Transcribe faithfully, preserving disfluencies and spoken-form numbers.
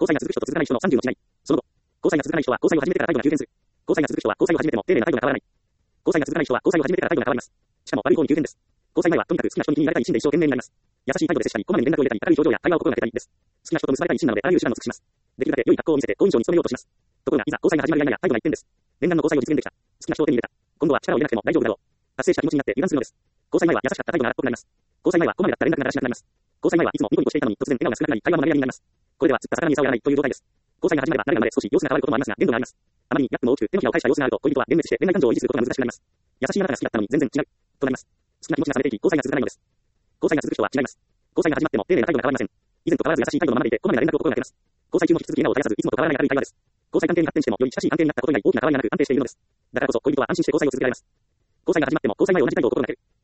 交際が続く人と続かない人のさんじゅうの違い。その後、交際が続かない人は交際を始めてから態度が急変する。交際が続く人は交際を始めても丁寧な態度が変わらない。交際が続かない人は交際を始めてから態度が変わります。しかも悪い方に急変です。交際前はとにかく好きな人に気に入られたい一心で一生懸命になります。優しい態度で接したり、こまめに連絡を入れたり、明るい表情や会話を心がけたりです。好きな人と結ばれたい一心なのであらゆる手段を尽くします。できるだけ良い格好を見せて好印象に努めようとします。ところが、いざ交際が始まるやいなや態度が一変です。念願の交際を実現できた。好きな人を手に入れた。今度は力を入れなくても大丈夫だろう。達成した気持ちになって油断するのです。交際前は優しかった態度が荒っぽくなります。交際前はこまめだった連絡がだらしなくなります。交際前はいつもニコニコしていたのに突然笑顔が少なくなり会話も投げやりになります。これでは釣った魚に餌をやらないという状態です。交際が始まれば慣れるまで少し様子が変わることもありますが限度があります。あまりにヤップも大きく手のひらを返した様子があると恋人は幻滅して恋愛感情を維持することが難しくなります。優しいあなたが好きだったのに全然違うとなります。好きな気持ちが冷めていき交際が続かないのです。交際が続く人は違います。交際が始まっても丁寧な態度が変わりません。以前と変わらず優しい態度のままでいてこまめな連絡を心がけます。交際中も引き続き笑顔を絶やさずいつもと変わらない明るい会話です。交際関係に発展してもより親しい関係になったこと以外大きな変わりがなく安定しているのです。だからこそ恋人は安心して交際を続けられます。交際が始まっても交際前同じ態度を心がける。